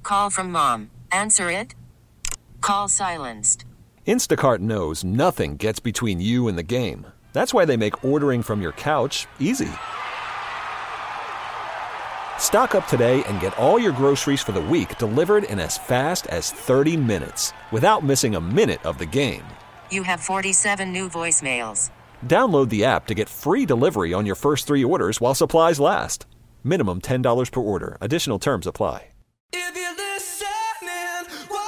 call from mom. Answer it. Call silenced. Instacart knows nothing gets between you and the game. That's why they make ordering from your couch easy. Stock up today and get all your groceries for the week delivered in as fast as 30 minutes without missing a minute of the game. You have 47 new voicemails. Download the app to get free delivery on your first 3 orders while supplies last. Minimum $10 per order. Additional terms apply. If you're listening, whoa.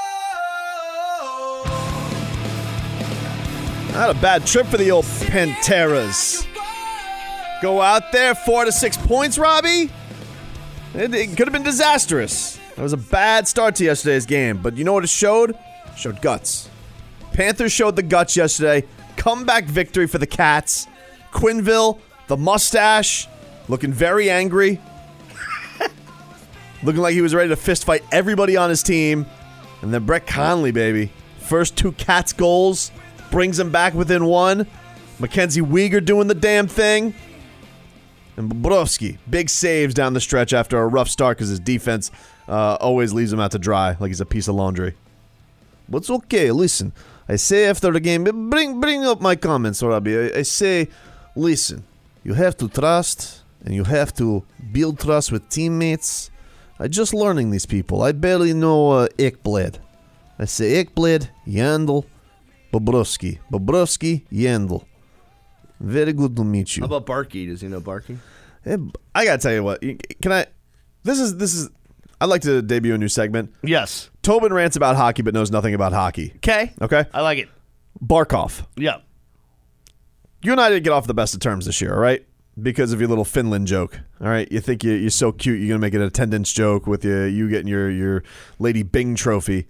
Not a bad trip for the old Panteras. Go out there, 4 to 6 points, Robbie. It could have been disastrous. It was a bad start to yesterday's game, but you know what it showed? It showed guts. Panthers showed the guts yesterday. Comeback victory for the Cats. Quinville, the mustache, looking very angry. Looking like he was ready to fist fight everybody on his team. And then Brett Conley, baby. First 2 Cats goals. Brings him back within 1. Mackenzie Weegar doing the damn thing. And Bobrovsky, big saves down the stretch after a rough start because his defense always leaves him out to dry like he's a piece of laundry. But it's okay. Listen, I say after the game, bring up my comments, Robbie. I say, listen, you have to trust and you have to build trust with teammates. I'm just learning these people. I barely know Ekblad. I say Ekblad, Yandel, Bobrovsky. Bobrovsky, Yandel. Very good to meet you. How about Barkey? Does he know Barkey? I gotta tell you what. Can I? This is. I'd like to debut a new segment. Yes. Tobin rants about hockey but knows nothing about hockey. Okay. Okay. I like it. Barkov. Yeah. You and I didn't get off the best of terms this year, all right? Because of your little Finland joke. All right. You think you're so cute. You're gonna make an attendance joke with you getting your Lady Bing trophy.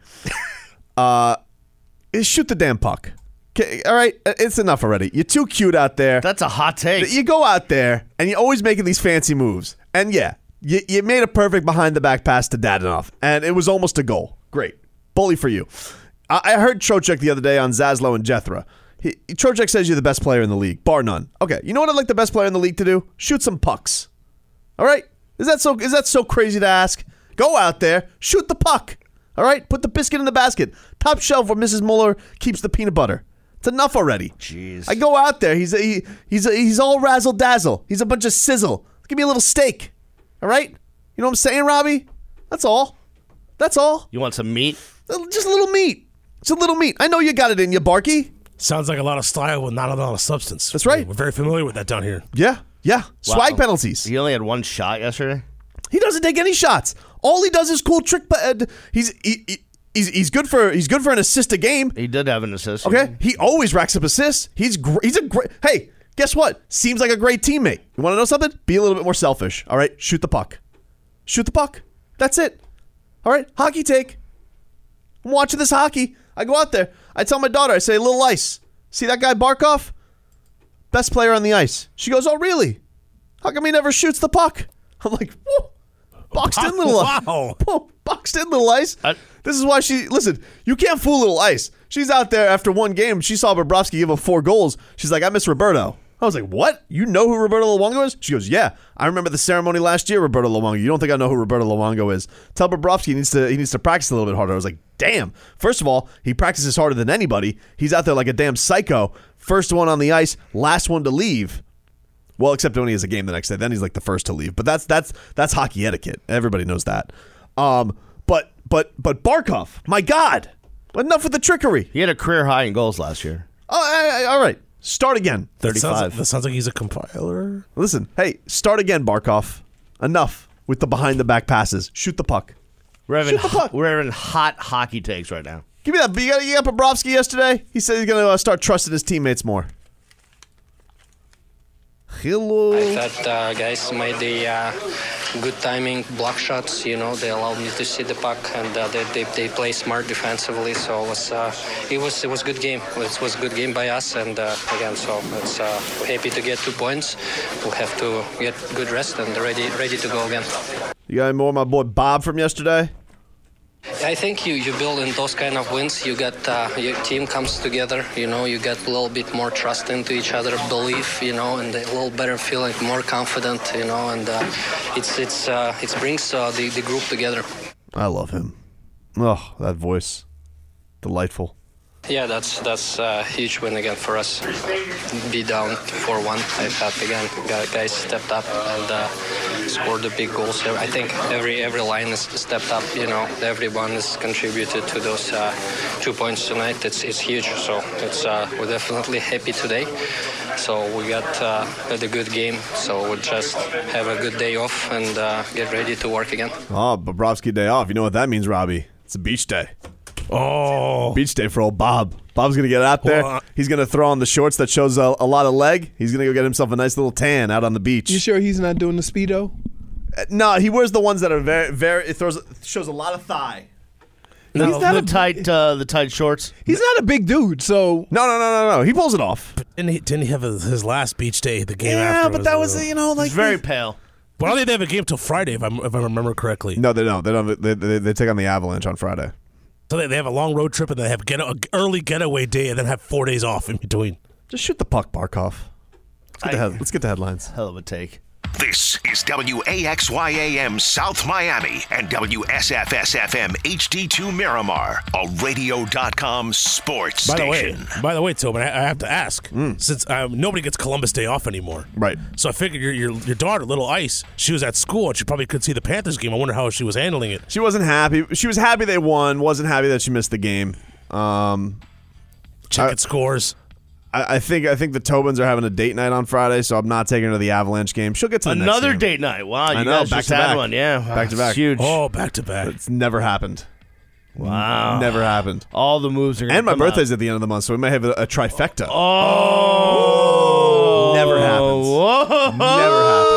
Shoot the damn puck. Okay, all right, it's enough already. You're too cute out there. That's a hot take. You go out there, and you're always making these fancy moves. And yeah, you made a perfect behind-the-back pass to Dadonov, and it was almost a goal. Great. Bully for you. I heard Trocheck the other day on Zaslow and Jethro. Trocheck says you're the best player in the league, bar none. Okay, you know what I'd like the best player in the league to do? Shoot some pucks. All right? Is that so crazy to ask? Go out there, shoot the puck. All right? Put the biscuit in the basket. Top shelf where Mrs. Mueller keeps the peanut butter. It's enough already. Jeez. I go out there. He's all razzle dazzle. He's a bunch of sizzle. Give me a little steak. All right? You know what I'm saying, Robbie? That's all. That's all. You want some meat? Just a little meat. Just a little meat. I know you got it in you, Barky. Sounds like a lot of style with not a lot of substance. That's right. We're very familiar with that down here. Yeah. Swag penalties. He only had 1 shot yesterday? He doesn't take any shots. All he does is cool trick. He's good for an assist a game. He did have an assist. Okay, he always racks up assists. He's a great. Hey, guess what? Seems like a great teammate. You want to know something? Be a little bit more selfish. All right, shoot the puck. Shoot the puck. That's it. All right, hockey take. I'm watching this hockey. I go out there. I tell my daughter. I say, little ice. See that guy Barkov? Best player on the ice. She goes, oh really? How come he never shoots the puck? I'm like, whoa. Boxed in little ice. Wow. Boxed in little ice. This is why listen, you can't fool little ice. She's out there after 1 game. She saw Bobrovsky give up 4 goals. She's like, I miss Roberto. I was like, what? You know who Roberto Luongo is? She goes, yeah. I remember the ceremony last year, Roberto Luongo. You don't think I know who Roberto Luongo is? Tell Bobrovsky he needs to practice a little bit harder. I was like, damn. First of all, he practices harder than anybody. He's out there like a damn psycho. First one on the ice, last one to leave. Well, except when he has a game the next day. Then he's like the first to leave. But that's hockey etiquette. Everybody knows that. But Barkov, my God. Enough with the trickery. He had a career high in goals last year. Oh, all right. Start again. 35. That sounds like he's a compiler. Listen, hey, start again, Barkov. Enough with the behind-the-back passes. Shoot the puck. We're having hot hockey takes right now. Give me that. You got Bobrovsky yesterday? He said he's going to start trusting his teammates more. Hello. I thought guys made the good timing block shots. You know, they allowed me to see the puck, and they play smart defensively. So it was good game. It was a good game by us, and again, so it's we're happy to get 2 points. We'll have to get good rest and ready to go again. You got any more, my boy Bob from yesterday? I think you build in those kind of wins. You get your team comes together. You know, you get a little bit more trust into each other, belief. You know, and a little better feeling, more confident. You know, and it brings the group together. I love him. Oh, that voice. Delightful. Yeah, that's a huge win again for us. Be down 4-1. I thought again, guys stepped up and scored the big goals. I think every line has stepped up. Everyone has contributed to those 2 points tonight. It's huge. So we're definitely happy today. So we got a good game. So we'll just have a good day off and get ready to work again. Oh, Bobrovsky day off. You know what that means, Robbie? It's a beach day. Oh. Beach day for old Bob. Bob's going to get out there. Well, He's going to throw on the shorts that shows a lot of leg. He's going to go get himself a nice little tan out on the beach. You sure he's not doing the Speedo? No, he wears the ones that are very it shows a lot of thigh. No, He's not the tight shorts. He's not a big dude, so No. He pulls it off. Didn't he have his last beach day, the game Yeah, after? but that was, like... He's very pale. But I don't think they have a game till Friday, if I remember correctly. No, they don't. They take on the Avalanche on Friday. So they have a long road trip, and they have an early getaway day, and then have 4 days off in between. Just shoot the puck, Barkov. Let's get the headlines. Hell of a take. This is WAXYAM South Miami and WSFS-FM HD2 Miramar, a radio.com sports station. By the way, Tobin, I have to ask, since nobody gets Columbus Day off anymore. Right. So I figured your daughter, Little Ice, she was at school, and she probably could see the Panthers game. I wonder how she was handling it. She wasn't happy. She was happy they won. Wasn't happy that she missed the game. Checking scores. I think the Tobins are having a date night on Friday, so I'm not taking her to the Avalanche game. She'll get to the next Another game. date night. Wow, you I know, guys back just to had back. one. Yeah, Back to back. It's huge. Oh, back to back. It's never happened. Wow. Never happened. All the moves are gonna And my come birthday's out. at the end of the month, so we may have a trifecta. Oh. Never happens. Whoa. Never happens.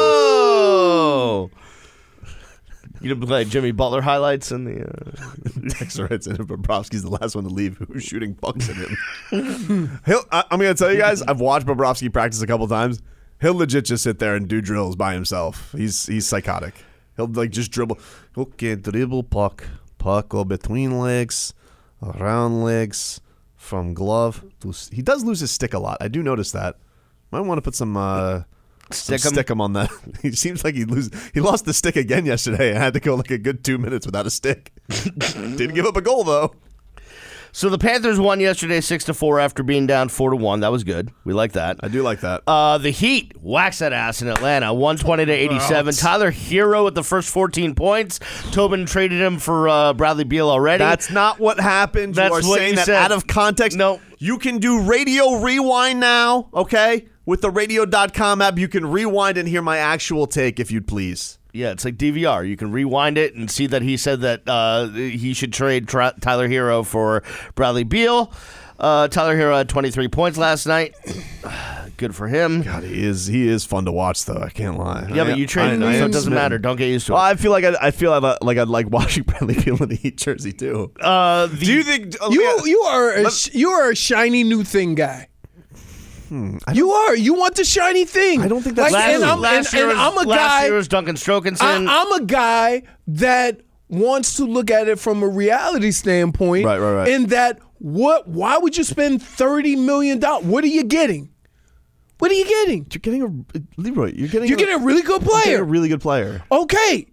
You didn't play Jimmy Butler highlights in the... Dexter writes in, Bobrovsky's the last one to leave. Who's shooting pucks at him? I'm going to tell you guys, I've watched Bobrovsky practice a couple times. He'll legit just sit there and do drills by himself. He's psychotic. He'll just dribble. Okay, dribble puck go between legs, around legs, from glove. He does lose his stick a lot. I do notice that. Might want to put some stick him on that. He seems like he lost the stick again yesterday and had to go like a good 2 minutes without a stick. Didn't give up a goal though. So the Panthers won yesterday 6-4 after being down 4-1. That was good. We like that. I do like that. The Heat waxed that ass in Atlanta, 120-87. Tyler Hero with the first 14 points. Tobin traded him for Bradley Beal already. That's not what happened. That's you are what saying you that said. out of context. No. You can do radio rewind now, okay? With the radio.com app, you can rewind and hear my actual take if you'd please. Yeah, it's like DVR. You can rewind it and see that he said that he should trade Tyler Hero for Bradley Beal. Tyler Hero had 23 points last night. Good for him. God, he is fun to watch, though. I can't lie. Yeah, but you traded him, so it doesn't matter. Don't get used to it. Well, I feel like I'd like watching Bradley Beal in the Heat jersey too. Do you think you are a shiny new thing guy? You are. You want the shiny thing. I don't think that's like, true. I'm a last guy. year was Duncan Strokinson. I'm a guy that wants to look at it from a reality standpoint. Right. In that, why would you spend $30 million? What are you getting? What are you getting? You're getting Leroy. You're getting a really good You're getting player. a really good player. Okay.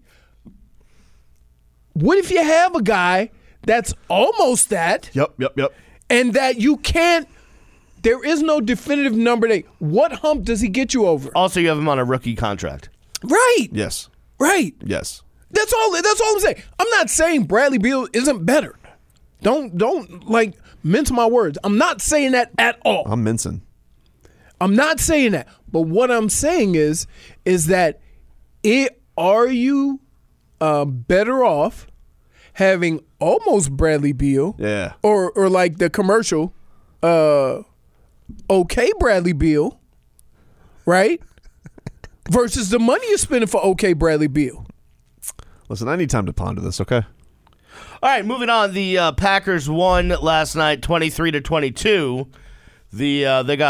What if you have a guy that's almost that? Yep. And that you can't. There is no definitive number. What hump does he get you over? Also, you have him on a rookie contract. Right. Yes. Right. Yes. That's all I'm saying. I'm not saying Bradley Beal isn't better. Don't like mince my words. I'm not saying that at all. I'm mincing. I'm not saying that. But what I'm saying is that are you better off having almost Bradley Beal? Yeah. Or like the commercial, okay Bradley Beal, right? Versus the money you're spending for okay Bradley Beal. Listen, I need time to ponder this, okay? All right, moving on. The Packers won last night, 23-22. The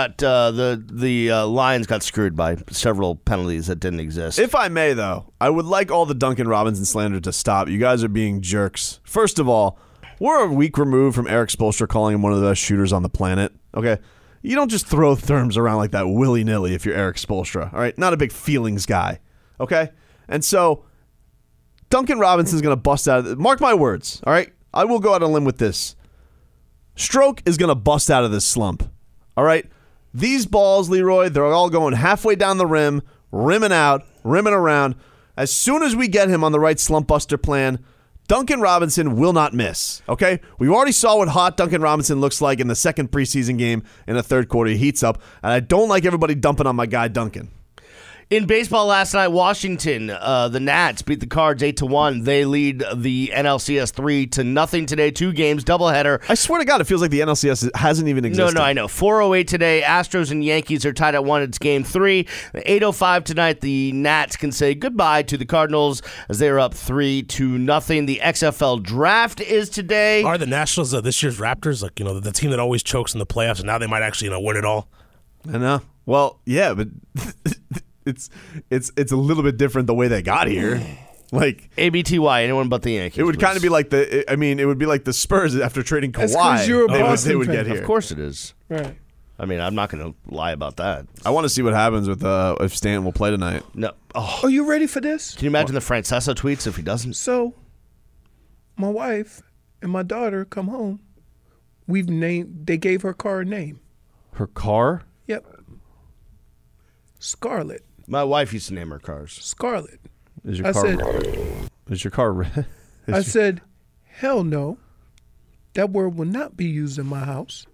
Lions got screwed by several penalties that didn't exist. If I may, though, I would like all the Duncan Robinson slander to stop. You guys are being jerks. First of all, we're a week removed from Eric Spoelstra calling him one of the best shooters on the planet. Okay? You don't just throw terms around like that willy-nilly if you're Eric Spoelstra. All right? Not a big feelings guy. Okay? And so Duncan Robinson's going to bust out. Mark my words, all right? I will go out on a limb with this. Stroke is going to bust out of this slump, all right? These balls, Leroy, they're all going halfway down the rim, rimming out, rimming around. As soon as we get him on the right slump buster plan, Duncan Robinson will not miss, okay? We already saw what hot Duncan Robinson looks like in the second preseason game in the third quarter. He heats up, and I don't like everybody dumping on my guy Duncan. In baseball last night, Washington, the Nats beat the Cards 8-1. They lead the NLCS 3-0 today. 2 games, doubleheader. I swear to God, it feels like the NLCS hasn't even existed. No, I know. 4:08 today. Astros and Yankees are tied at 1. It's game 3. 8:05 tonight, the Nats can say goodbye to the Cardinals as they are up 3-0. The XFL draft is today. Are the Nationals this year's Raptors, like, the team that always chokes in the playoffs, and now they might actually, win it all? I know. Well, yeah, but it's a little bit different the way they got here. Like ABTY, anyone but the Yankees. It would kind of be like it would be like the Spurs after trading Kawhi. You're a Boston they would fan. get here. Of course it is. Right. I mean, I'm not going to lie about that. I want to see what happens with if Stanton will play tonight. No. Oh. Are you ready for this? Can you imagine the Francesa tweets if he doesn't? So, my wife and my daughter come home. They gave her car a name. Her car? Yep. Scarlet. My wife used to name her cars. Scarlet. Is your car red? I said, hell no. That word will not be used in my house.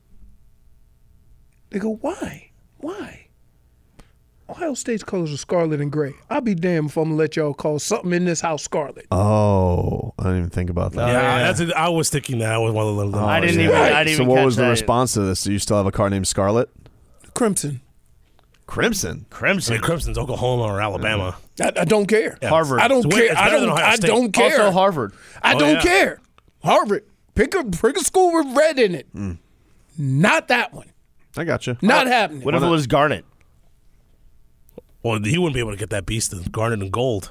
They go, why? Why? Ohio State's colors are scarlet and gray. I'll be damned if I'm going to let y'all call something in this house scarlet. Oh, I didn't even think about that. I was thinking that. I was one of them. I didn't even So what catch was the that. response to this? Do you still have a car named Scarlet? Crimson. Crimson? I mean, Crimson's Oklahoma or Alabama. I don't care. Yeah. Harvard. I don't care. It's better than Ohio I State. don't care. Also Harvard. I don't care. Harvard. Pick a school with red in it. Not that one. I got you. Not happening. What if it was Garnet? Well, he wouldn't be able to get that beast of garnet and gold.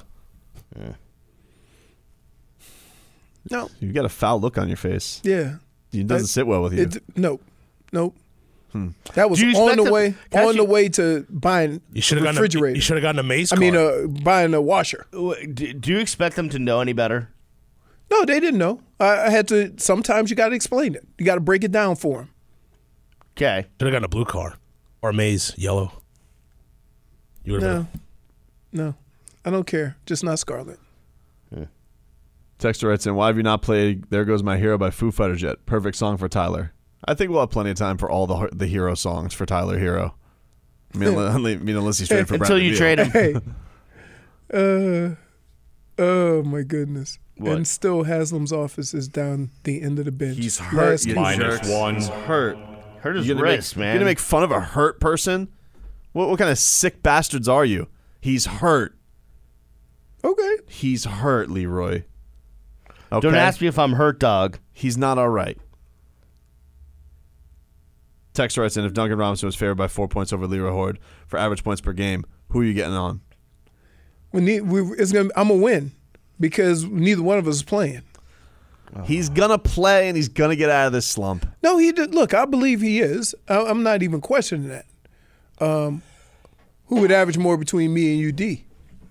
No. You got a foul look on your face. Yeah. It doesn't sit well with you. Nope. That was Do you on expect the way. them- On the way to buying You should have refrigerator. You should have gotten a Maze I car. mean, buying a washer. Do you expect them to know any better? No, they didn't know. I had to. Sometimes you got to explain it. You got to break it down for them. Okay. Should have gotten a blue car or Maze yellow. You would have. No, I don't care. Just not Scarlet. Texter writes in, why have you not played There Goes My Hero by Foo Fighters yet? Perfect song for Tyler. I think we'll have plenty of time for all the hero songs for Tyler Hero. Me and Lissy straight for Until Bradley you Beal. trade him. Hey. Oh my goodness. What? And still Haslam's office is down the end of the bench. He's hurt. Last -1. He's hurt. Hurt his You gonna wrist, make, man. You gonna make fun of a hurt person? What kind of sick bastards are you? He's hurt. Okay. He's hurt, Leroy. Okay? Don't ask me if I'm hurt, dog. He's not all right. Text writes in, if Duncan Robinson was favored by 4 points over Leroy Horde for average points per game, who are you getting on? I'm gonna win because neither one of us is playing. He's gonna play and he's gonna get out of this slump. No, he did. Look, I believe he is. I'm not even questioning that. Who would average more between me and you, D?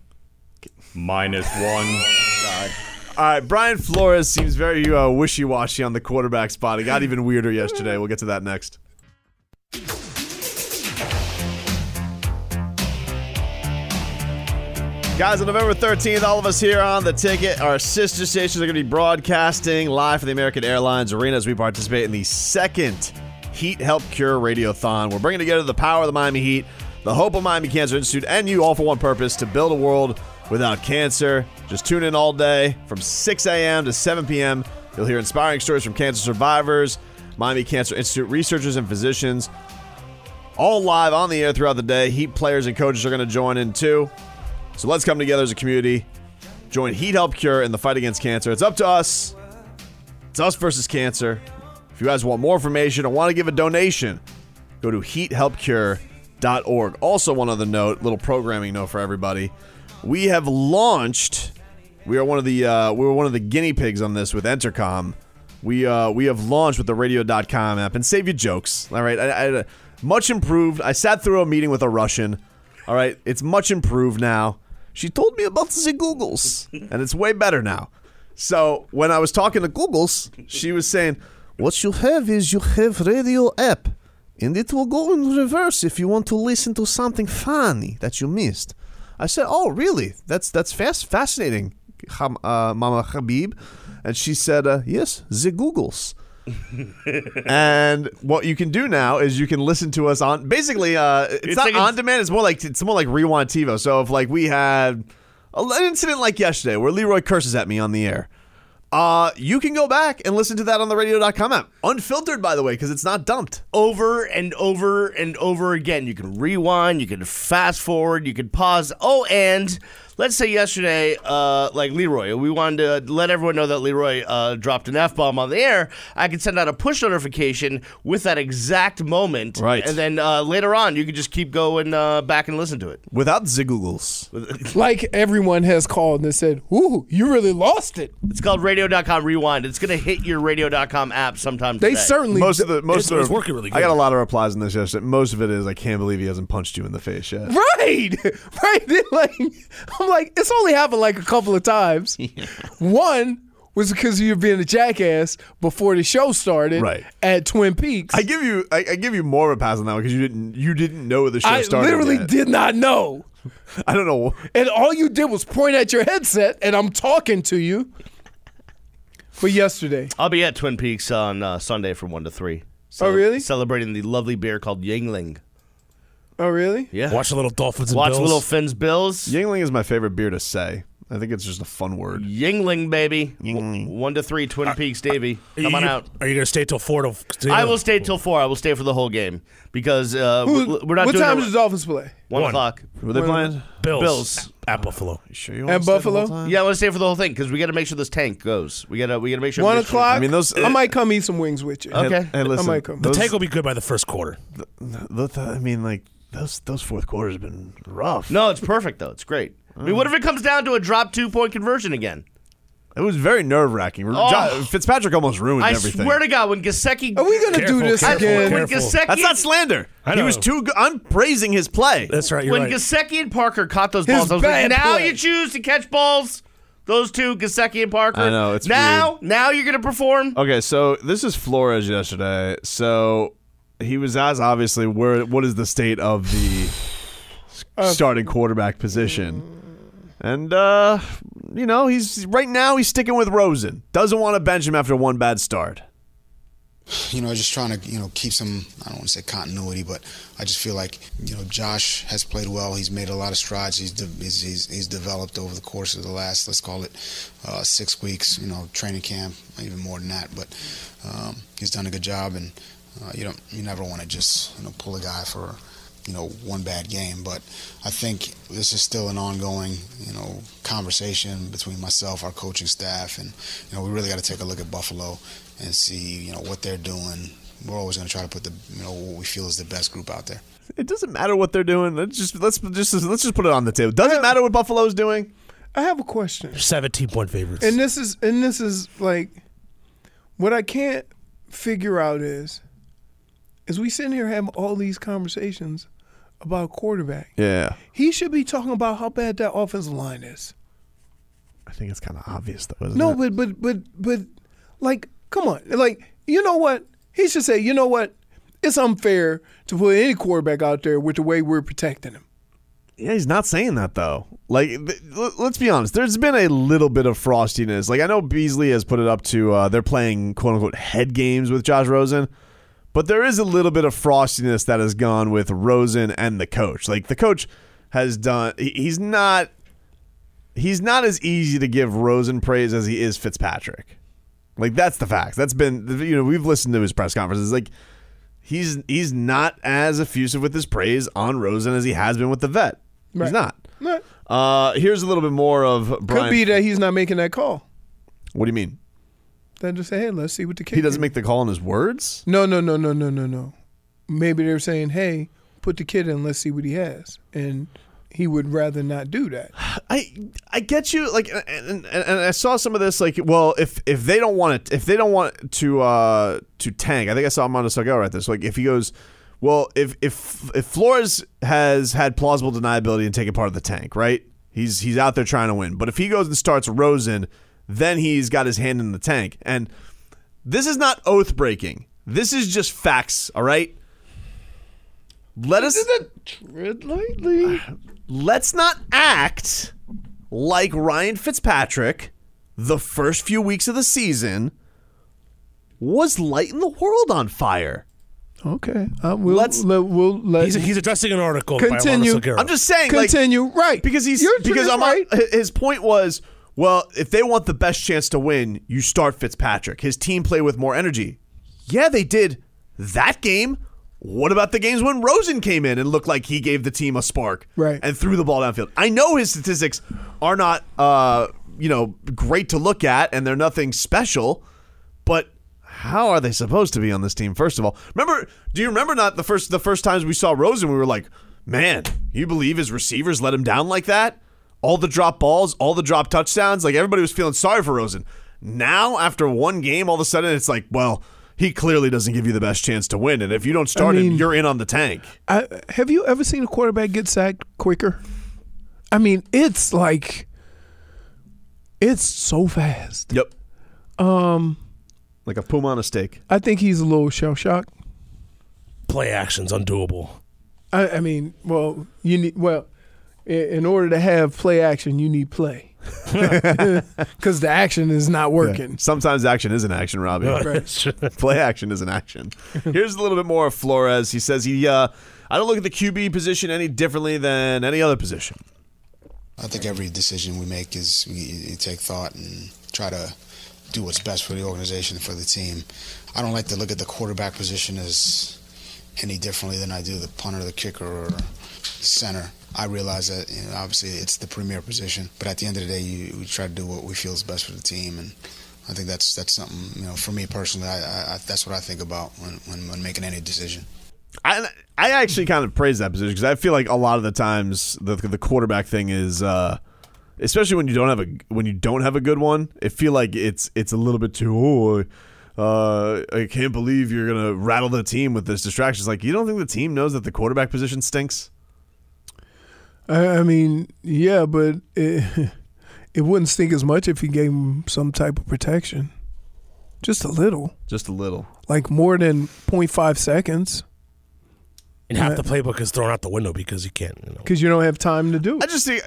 -1. All right, Brian Flores seems very wishy-washy on the quarterback spot. It got even weirder yesterday. We'll get to that next. Guys, on November 13th, all of us here on The Ticket, our sister stations are going to be broadcasting live from the American Airlines Arena as we participate in the second Heat Help Cure Radiothon. We're bringing together the power of the Miami Heat, the hope of Miami Cancer Institute, and you all for one purpose, to build a world without cancer. Just tune in all day from 6 a.m. to 7 p.m. You'll hear inspiring stories from cancer survivors, Miami Cancer Institute researchers and physicians, all live on the air throughout the day. Heat players and coaches are going to join in too. So let's come together as a community. Join Heat Help Cure in the fight against cancer. It's up to us. It's us versus cancer. If you guys want more information or want to give a donation, go to heathelpcure.org. Also, one other note, little programming note for everybody. We have launched. We are one of the guinea pigs on this with Entercom. We have launched with the radio.com app, and save your jokes. All right, I much improved. I sat through a meeting with a Russian. All right, it's much improved now. She told me about the Googles, and it's way better now. So when I was talking to Googles, she was saying, what you have radio app, and it will go in reverse if you want to listen to something funny that you missed. I said, oh, really? That's fascinating, Mama Habib. And she said, yes, the Googles. And what you can do now is you can listen to us on basically it's not on demand, it's more like Rewind TiVo. So if like we had an incident like yesterday where Leroy curses at me on the air, you can go back and listen to that on the radio.com app. Unfiltered, by the way, because it's not dumped. Over and over and over again. You can rewind, you can fast forward, you can pause. Oh, and let's say yesterday, like Leroy, we wanted to let everyone know that Leroy dropped an F-bomb on the air. I could send out a push notification with that exact moment. Right. And then later on, you could just keep going back and listen to it. Without the Googles. Like everyone has called and said, ooh, you really lost it. It's called radio.com Rewind. It's going to hit your radio.com app sometime today. They certainly Most of it's working really good. I got a lot of replies on this yesterday. Most of it is, I can't believe he hasn't punched you in the face yet. Right. I'm like, it's only happened like a couple of times. One was because you were being a jackass before the show started at Twin Peaks. I give you more of a pass on that one because you didn't know the show started. I literally yet. did not know. I don't know. And all you did was point at your headset, and I'm talking to you. But yesterday, I'll be at Twin Peaks on Sunday from 1 to 3. Oh, really? Celebrating the lovely beer called Yingling. Oh, really? Yeah. Watch the little Dolphins and Watch Bills. little Finns Bills. Yingling is my favorite beer to say. I think it's just a fun word. Yingling, baby. Yingling. 1 to 3, Twin Peaks, Davey. Come on out. Are you going to stay till 4? I will stay till 4. I will stay for the whole game because we're not doing What time does the Dolphins play? 1 o'clock. Who are they playing? Bills. At Buffalo. You sure you At want to stay the whole Buffalo? time? Yeah, I want to stay for the whole thing because we got to make sure this tank goes. We got to make sure. 1 o'clock? I mean, those. I might come eat some wings with you. Okay. Hey, listen, I might come. The tank will be good by the first quarter. I mean, like those fourth quarters have been rough. No, it's perfect though. It's great. I mean, what if it comes down to a drop 2-point conversion again? It was very nerve-wracking. Fitzpatrick almost ruined everything. I swear to God, when Gesicki... Are we going to do this again? When Gesicki... That's not slander. He was too good. I'm praising his play. That's right, you're when right. Gesicki and Parker caught those balls, I was like, now you choose to catch balls? Those two, Gesicki and Parker? I know, it's now, weird. Now you're going to perform? Okay, so this is Flores yesterday. So he was asked, obviously, what is the state of the starting quarterback position? And, he's sticking with Rosen. Doesn't want to bench him after one bad start. Just trying to, keep some, I don't want to say continuity, but I just feel like, Josh has played well. He's made a lot of strides. He's developed over the course of the last, let's call it, 6 weeks, training camp, even more than that. But he's done a good job, and you never want to just, pull a guy for one bad game, but I think this is still an ongoing, conversation between myself, our coaching staff, and we really got to take a look at Buffalo and see, what they're doing. We're always going to try to put the, what we feel is the best group out there. It doesn't matter what they're doing. Let's just put it on the table. Doesn't matter what Buffalo's doing. I have a question. 17-point favorites. And this is like, what I can't figure out is we sitting here having all these conversations about quarterback. Yeah. He should be talking about how bad that offensive line is. I think it's kind of obvious, though, isn't it? But, like, come on. Like, you know what? He should say, you know what? It's unfair to put any quarterback out there with the way we're protecting him. Yeah, he's not saying that, though. Like, let's be honest. There's been a little bit of frostiness. Like, I know Beasley has put it up to they're playing, quote-unquote, head games with Josh Rosen. But there is a little bit of frostiness that has gone with Rosen and the coach. Like, the coach has done – he's not as easy to give Rosen praise as he is Fitzpatrick. Like, that's the fact. That's been – we've listened to his press conferences. Like, he's not as effusive with his praise on Rosen as he has been with the vet. Right. He's not. Right. Here's a little bit more of Brian. Could be that he's not making that call. What do you mean? Then just say, hey, let's see what the kid He doesn't make the call in his words? No. Maybe they're saying, hey, put the kid in, let's see what he has. And he would rather not do that. I get you. Like, and I saw some of this. Like, well, if they don't want to tank, I think I saw Armando Salguero right this. Like, if he goes, well, if Flores has had plausible deniability and taken part of the tank, right? He's out there trying to win. But if he goes and starts Rosen, then he's got his hand in the tank. And this is not oath-breaking. This is just facts, all right? Let's not act like Ryan Fitzpatrick the first few weeks of the season was lighting the world on fire. Okay. We'll let he's addressing an article. Continue. By I'm just saying. Continue. Right. Because right. His point was, well, if they want the best chance to win, you start Fitzpatrick. His team play with more energy. Yeah, they did that game. What about the games when Rosen came in and looked like he gave the team a spark and threw the ball downfield? I know his statistics are not great to look at and they're nothing special, but how are they supposed to be on this team, first of all? Do you remember not the first times we saw Rosen, we were like, man, you believe his receivers let him down like that? All the drop balls, all the drop touchdowns, like everybody was feeling sorry for Rosen. Now, after one game, all of a sudden it's like, well, he clearly doesn't give you the best chance to win, and if you don't start him, you're in on the tank. Have you ever seen a quarterback get sacked quicker? I mean, it's so fast. Yep. Like a puma on a steak. I think he's a little shell-shocked. Play action's undoable. I mean, in order to have play action, you need play. Because the action is not working. Yeah. Sometimes action isn't action, Robbie. Right. Play action isn't action. Here's a little bit more of Flores. He says I don't look at the QB position any differently than any other position. I think every decision we make is you take thought and try to do what's best for the organization, for the team. I don't like to look at the quarterback position as any differently than I do the punter, the kicker, or the center. I realize that obviously it's the premier position, but at the end of the day, we try to do what we feel is best for the team, and I think that's something for me personally. That's what I think about when making any decision. I actually kind of praise that position because I feel like a lot of the times the quarterback thing is, especially when you don't have a good one, I feel like it's a little bit too. I can't believe you're gonna rattle the team with this distraction. It's like, you don't think the team knows that the quarterback position stinks? I mean, yeah, but it wouldn't stink as much if you gave him some type of protection. Just a little. Just a little. Like more than 0.5 seconds. And half the playbook is thrown out the window because you can't. Because you don't have time to do it. I just think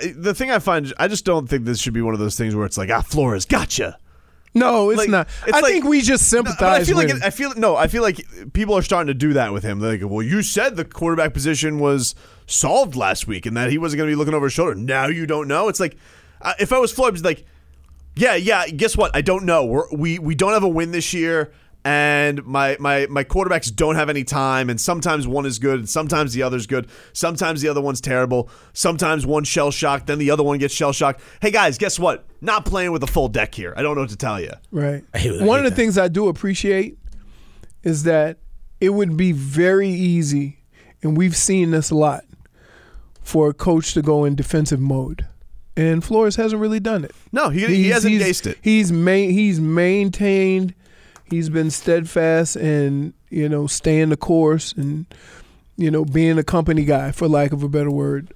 I just don't think this should be one of those things where it's like, Flores, gotcha. No, it's not. I think we just sympathize with him. I feel like people are starting to do that with him. They're like, well, you said the quarterback position was solved last week and that he wasn't going to be looking over his shoulder. Now you don't know? It's like, if I was Floyd, I'd be like, yeah, guess what? I don't know. We don't have a win this year, and my quarterbacks don't have any time, and sometimes one is good, and sometimes the other's good. Sometimes the other one's terrible. Sometimes one's shell-shocked, then the other one gets shell-shocked. Hey, guys, guess what? Not playing with a full deck here. I don't know what to tell you. Right. One of the things I do appreciate is that it would be very easy, and we've seen this a lot, for a coach to go in defensive mode. And Flores hasn't really done it. No, he hasn't aced it. He's maintained. He's been steadfast and, staying the course and, being a company guy, for lack of a better word.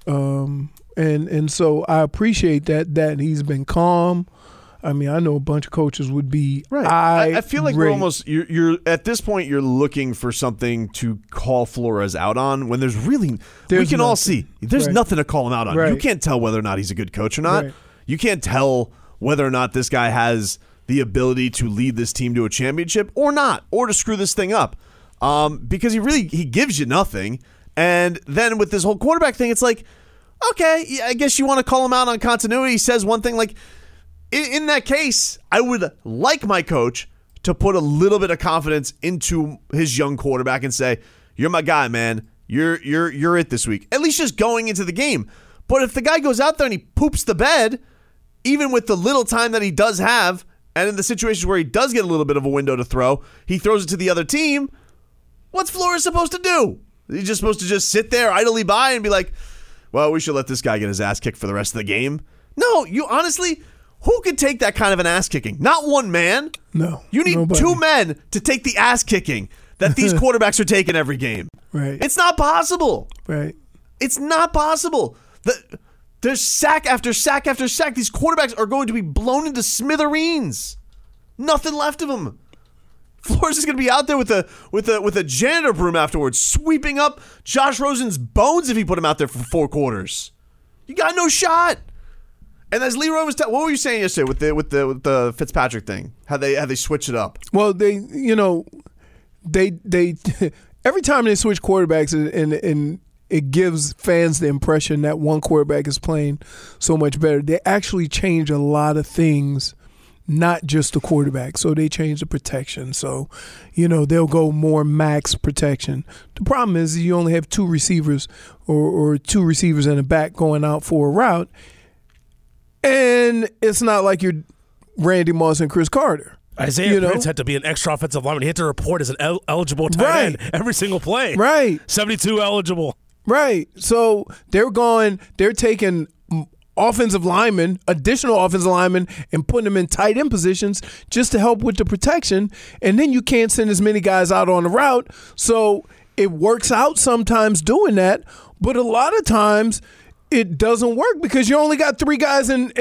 And so I appreciate that he's been calm. I mean, I know a bunch of coaches would be right. I feel like we're almost you're at this point you're looking for something to call Flores out on when we can nothing. All see there's nothing to call him out on. Right. You can't tell whether or not he's a good coach or not. Right. You can't tell whether or not this guy has the ability to lead this team to a championship or not, or to screw this thing up. Because he gives you nothing. And then with this whole quarterback thing, it's like, okay, I guess you want to call him out on continuity. He says one thing like, in that case, I would like my coach to put a little bit of confidence into his young quarterback and say, "You're my guy, man. You're it this week." At least just going into the game. But if the guy goes out there and he poops the bed, even with the little time that he does have, and in the situations where he does get a little bit of a window to throw, he throws it to the other team. What's Flores supposed to do? He's just supposed to just sit there idly by and be like, "Well, we should let this guy get his ass kicked for the rest of the game." No, you honestly. Who could take that kind of an ass kicking? Not one man. No. You need nobody. 2 men to take the ass kicking that these quarterbacks are taking every game. Right. It's not possible. Right. It's not possible. There's sack after sack after sack. These quarterbacks are going to be blown into smithereens. Nothing left of them. Flores is going to be out there with a janitor broom afterwards, sweeping up Josh Rosen's bones if he put him out there for 4 quarters. You got no shot. And as Leroy was, what were you saying yesterday with the Fitzpatrick thing? How they switch it up? Well, they every time they switch quarterbacks and it gives fans the impression that one quarterback is playing so much better. They actually change a lot of things. Not just the quarterback. So they change the protection. So, they'll go more max protection. The problem is you only have 2 receivers or 2 receivers in the back going out for a route. And it's not like you're Randy Moss and Chris Carter. Isaiah Prince had to be an extra offensive lineman. He had to report as an eligible tight end every single play. Right. 72 eligible. Right. So they're taking additional offensive linemen, and putting them in tight end positions just to help with the protection. And then you can't send as many guys out on the route. So it works out sometimes doing that, but a lot of times it doesn't work because you only got 3 guys on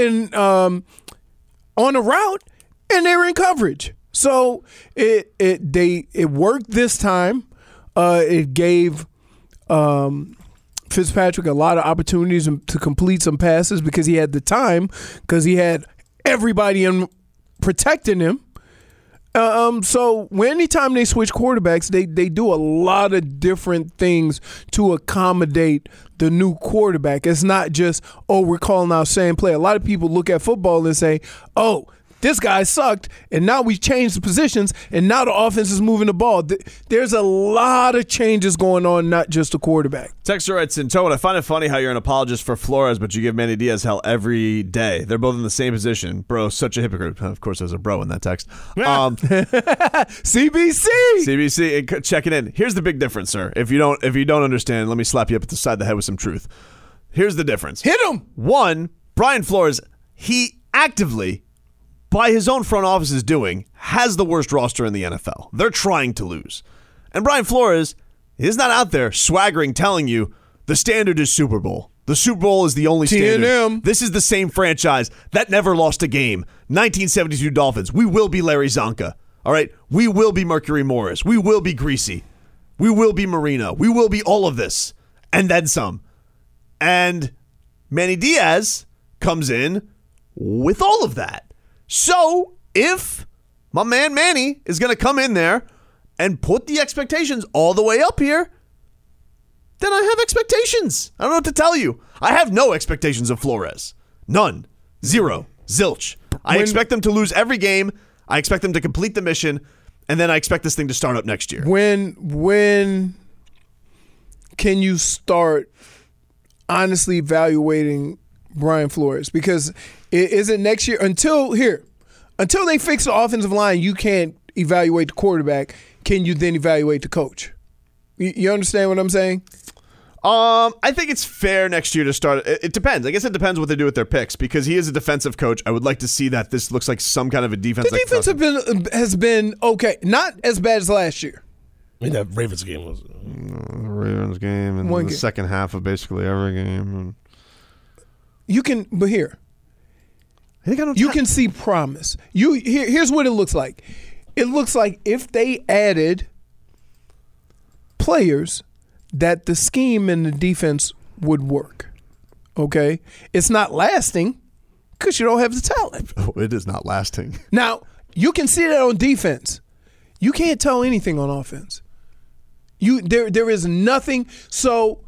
a route and they're in coverage. So it worked this time. It gave Fitzpatrick a lot of opportunities to complete some passes because he had the time, because he had everybody protecting him. So anytime they switch quarterbacks, they do a lot of different things to accommodate the new quarterback. It's not just, we're calling out same play. A lot of people look at football and say, this guy sucked, and now we've changed the positions, and now the offense is moving the ball. There's a lot of changes going on, not just the quarterback. Texter writes in, Tone, I find it funny how you're an apologist for Flores, but you give Manny Diaz hell every day. They're both in the same position. Bro, such a hypocrite. Of course, there's a bro in that text. CBC, checking in. Here's the big difference, sir. If you don't understand, let me slap you up at the side of the head with some truth. Here's the difference. Hit him. 1, Brian Flores, he actively, by his own front office's doing, has the worst roster in the NFL. They're trying to lose. And Brian Flores is not out there swaggering, telling you the standard is Super Bowl. The Super Bowl is the only standard. T&M. This is the same franchise that never lost a game. 1972 Dolphins. We will be Larry Zonka. All right? We will be Mercury Morris. We will be Greasy. We will be Marino. We will be all of this. And then some. And Manny Diaz comes in with all of that. So, if my man Manny is going to come in there and put the expectations all the way up here, then I have expectations. I don't know what to tell you. I have no expectations of Flores. None. 0. Zilch. I expect them to lose every game. I expect them to complete the mission, and then I expect this thing to start up next year. When can you start honestly evaluating Brian Flores? Because is it next year? Until they fix the offensive line, you can't evaluate the quarterback. Can you then evaluate the coach? You understand what I'm saying? I think it's fair next year to start. It depends. I guess it depends what they do with their picks, because he is a defensive coach. I would like to see that this looks like some kind of a defense. The defense has been okay. Not as bad as last year. I mean, that Ravens game was... the Ravens game and the second half of basically every game. You can, but here, you can see promise. Here's what it looks like. It looks like if they added players that the scheme and the defense would work. Okay? It's not lasting because you don't have the talent. Oh, it is not lasting. Now, you can see that on defense. You can't tell anything on offense. There is nothing. So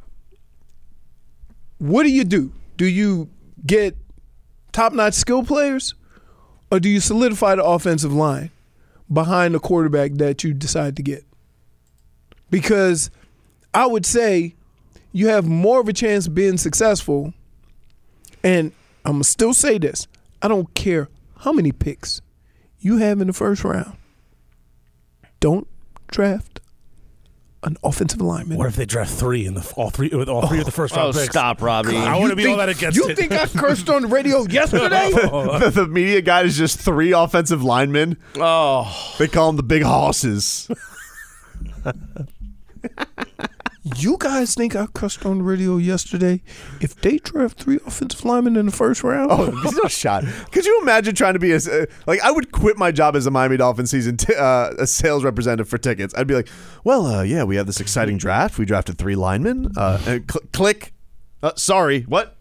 what do? Do you get top-notch skill players, or do you solidify the offensive line behind the quarterback that you decide to get? Because I would say you have more of a chance of being successful, and I'm going to still say this. I don't care how many picks you have in the first round. Don't draft an offensive lineman. What if they draft three of the first round picks? Stop, Robbie. I want to be all that against it. You think I cursed on the radio yesterday? The media guy is just 3 offensive linemen. Oh. They call them the big hosses. You guys think I cussed on the radio yesterday? If they draft 3 offensive linemen in the first round? Oh, there's no shot. Could you imagine trying to be I would quit my job as a Miami Dolphins season a sales representative for tickets. I'd be like, well, yeah, we have this exciting draft. We drafted 3 linemen. And click. Sorry, what?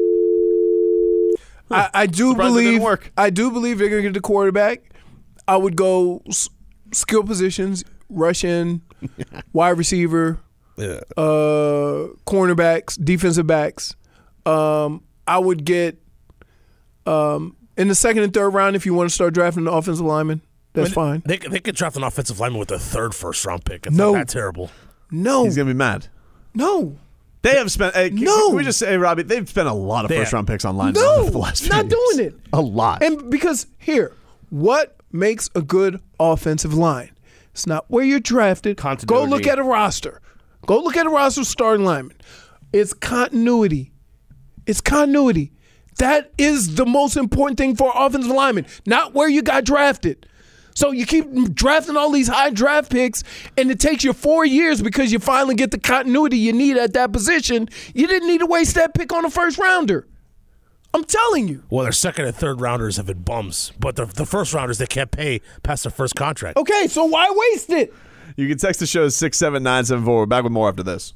I do believe they're going to get the quarterback. I would go skill positions, rush in, wide receiver, cornerbacks, defensive backs. I would get in the second and third round if you want to start drafting an offensive lineman. That's fine. They could draft an offensive lineman with a 3rd first-round pick. It's not that terrible. No. He's going to be mad. No. They have spent. Can we just say, Robbie? They've spent a lot of first-round picks on linemen over the last few years. Not doing it. A lot. And because what makes a good offensive line? It's not where you're drafted. Continuity. Go look at a roster. Go look at a roster of starting linemen. It's continuity. It's continuity. That is the most important thing for offensive linemen, not where you got drafted. So you keep drafting all these high draft picks, and it takes you 4 years because you finally get the continuity you need at that position. You didn't need to waste that pick on a first rounder. I'm telling you. Well, their second and third rounders have been bums, but the first rounders they can't pay past their first contract. Okay, so why waste it? You can text the show 67974. We're back with more after this.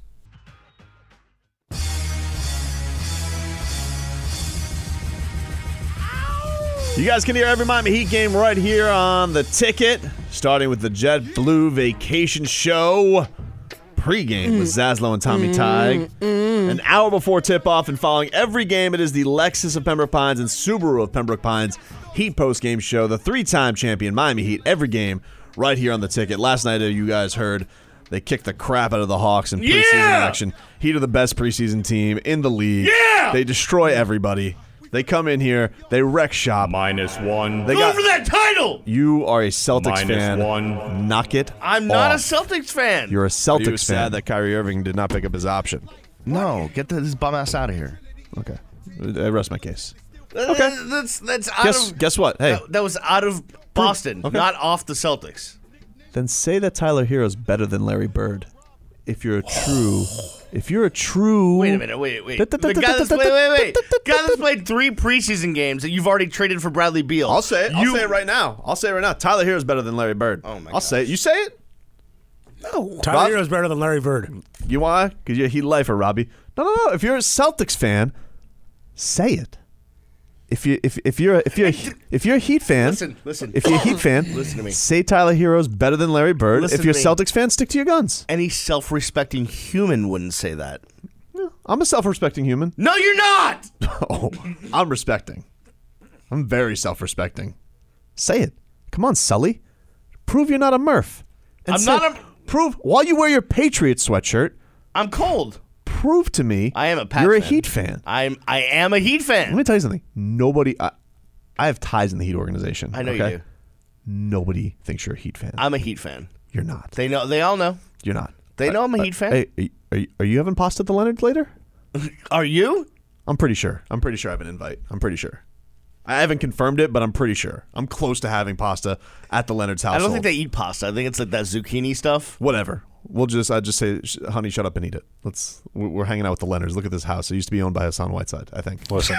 You guys can hear every Miami Heat game right here on the ticket, starting with the JetBlue Vacation Show. Pre-game with Zaslow and Tommy Tig. An hour before tip-off and following every game, it is the Lexus of Pembroke Pines and Subaru of Pembroke Pines Heat post-game show. The 3-time champion Miami Heat every game right here on the ticket. Last night, you guys heard they kicked the crap out of the Hawks in preseason action. Heat are the best preseason team in the league. Yeah! They destroy everybody. They come in here, they wreck shop. -1. Go for that title! You are a Celtics fan. -1. Knock it I'm not a off. Celtics fan. You're a Celtics fan. Sad that Kyrie Irving did not pick up his option. No, get his bum ass out of here. Okay. I rest my case. Okay. That's out Guess what? Hey. That was out of Boston, not off the Celtics. Then say that Tyler Hero's better than Larry Bird. If you're a true Wait a minute, wait. The guy that's played 3 preseason games that you've already traded for Bradley Beal. I'll say it. I'll say it right now. Tyler Hero's better than Larry Bird. Oh my I'll say it. You say it? No. Tyler Hero's better than Larry Bird. You want? Because you're a Heat lifer, Robbie. No. If you're a Celtics fan, say it. If you're a Heat fan, listen. If you're a Heat fan, listen to me. Say Tyler Hero's better than Larry Bird. Listen if you're a to me. Celtics fan, stick to your guns. Any self-respecting human wouldn't say that. I'm a self-respecting human. No, you're not. Oh, I'm respecting. I'm very self-respecting. Say it. Come on, Sully. Prove you're not a Murph. And prove while you wear your Patriots sweatshirt. I'm cold. Prove to me I am a Pats you're a fan. Heat fan. I am a Heat fan. Let me tell you something. Nobody. I have ties in the Heat organization. I know okay? you do. Nobody thinks you're a Heat fan. I'm a Heat fan. You're not. They know. They all know. You're not. They know I'm a Heat fan. Hey, are you having pasta at the Leonard later? Are you? I'm pretty sure. I have an invite. I'm pretty sure. I haven't confirmed it, but I'm pretty sure. I'm close to having pasta at the Leonard's household. I don't think they eat pasta. I think it's like that zucchini stuff. Whatever. I just say, honey, shut up and eat it. We're hanging out with the Leonards. Look at this house. It used to be owned by Hassan Whiteside, I think. Listen.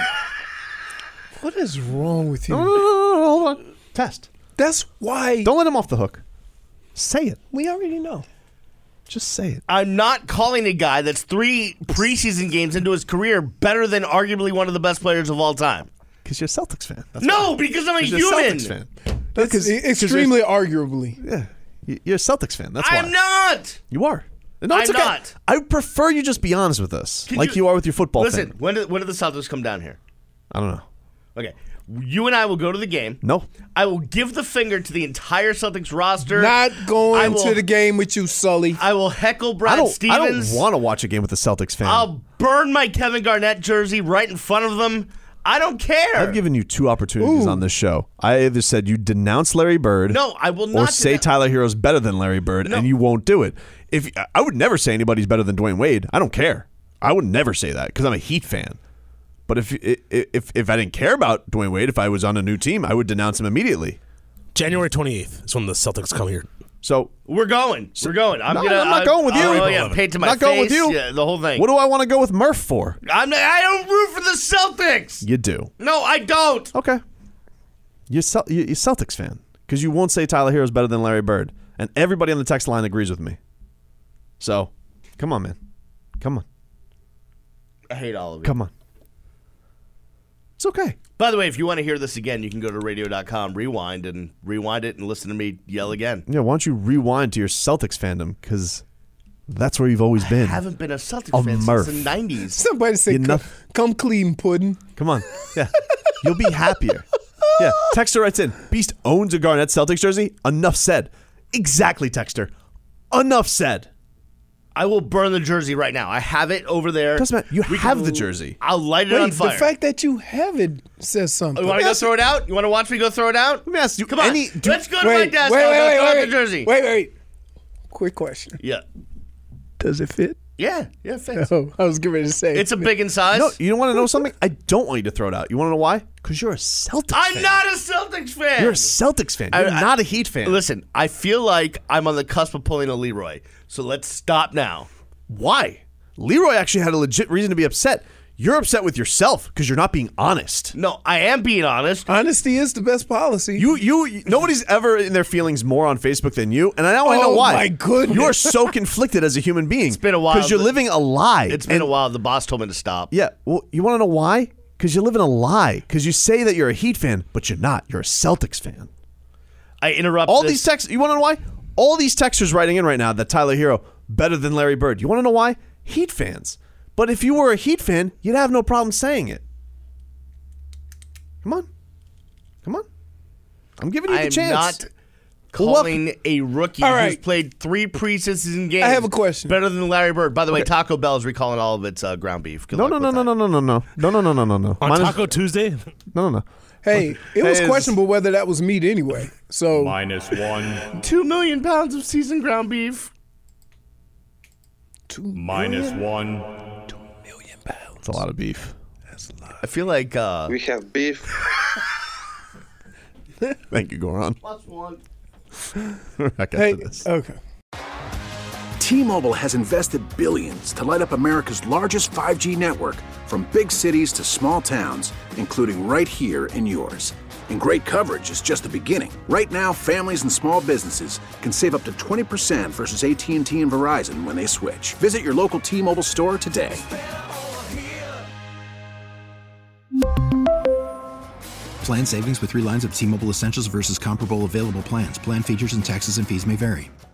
What is wrong with you? No, hold on. Test. That's why. Don't let him off the hook. Say it. We already know. Just say it. I'm not calling a guy that's 3 preseason games into his career better than arguably one of the best players of all time. Because you're a Celtics fan. Because I'm a human. You're a Celtics fan. That's extremely arguably. Yeah. You're a Celtics fan. That's why. I'm not. You are. No, it's I'm okay. not. I prefer you just be honest with us, you are with your football Listen, thing. when did the Celtics come down here? I don't know. Okay. You and I will go to the game. No. I will give the finger to the entire Celtics roster. Not going to the game with you, Sully. I will heckle Brad Stevens. I don't want to watch a game with a Celtics fan. I'll burn my Kevin Garnett jersey right in front of them. I don't care. I've given you 2 opportunities on this show. I either said you denounce Larry Bird. No, I will not. Or say Tyler Hero's better than Larry Bird, and you won't do it. I would never say anybody's better than Dwayne Wade. I don't care. I would never say that because I'm a Heat fan. But if I didn't care about Dwayne Wade, if I was on a new team, I would denounce him immediately. January 28th is when the Celtics come here. So we're going. I'm not going with you. Oh, yeah, paid to my not face. going with you. Yeah, the whole thing. What do I want to go with Murph for? I don't root for the Celtics. You do. No, I don't. Okay. You're Celtics fan because you won't say Tyler Hero's better than Larry Bird, and everybody on the text line agrees with me. So, come on, man. Come on. I hate all of it. Come on. It's okay. By the way, if you want to hear this again, you can go to radio.com, rewind it, and listen to me yell again. Yeah, why don't you rewind to your Celtics fandom? Because that's where you've always been. I haven't been a Celtics fan Murph. since the 90s. Somebody say, come clean, pudding. Come on. Yeah. You'll be happier. Yeah. Texter writes in, Beast owns a Garnett Celtics jersey. Enough said. Exactly, Texter. Enough said. I will burn the jersey right now. I have it over there. Doesn't matter. You have the jersey. I'll light it on fire. The fact that you have it says something. You want to go throw it out? You want to watch me go throw it out? Let me ask you. Come on. Let's go to my desk. I'll go throw out the jersey. Wait. Quick question. Yeah. Does it fit? Yeah, it fits. Oh, I was getting ready to say. It's a big in size. No, you don't want to know something? I don't want you to throw it out. You want to know why? Because you're a Celtics fan. I'm not a Celtics fan. You're a Celtics fan. You're not a Heat fan. Listen, I feel like I'm on the cusp of pulling a Leroy, so let's stop now. Why? Leroy actually had a legit reason to be upset. You're upset with yourself because you're not being honest. No, I am being honest. Honesty is the best policy. Nobody's ever in their feelings more on Facebook than you, and now I know why. Oh my goodness. You're so conflicted as a human being. It's been a while. Because you're living a lie. It's been a while. The boss told me to stop. Yeah, well, you want to know why? Because you're living a lie. Because you say that you're a Heat fan, but you're not. You're a Celtics fan. I interrupt these texts. You want to know why? All these texters writing in right now that Tyler Hero better than Larry Bird. You want to know why? Heat fans. But if you were a Heat fan, you'd have no problem saying it. Come on. I'm giving you the chance. I'm not calling a rookie who's played 3 preseason games. I have a question. Better than Larry Bird. By the way, Taco Bell is recalling all of its ground beef. No. On Taco Tuesday? No. Hey, it was questionable whether that was meat anyway. So -1. 2 million pounds of seasoned ground beef. -1. 2 million pounds. That's a lot of beef. That's a lot. I feel like we have beef. Thank you, Goran. +1. Back after this. Okay. T-Mobile has invested billions to light up America's largest 5G network, from big cities to small towns, including right here in yours. And great coverage is just the beginning. Right now, families and small businesses can save up to 20% versus AT&T and Verizon when they switch. Visit your local T-Mobile store today. Plan savings with 3 lines of T-Mobile Essentials versus comparable available plans. Plan features and taxes and fees may vary.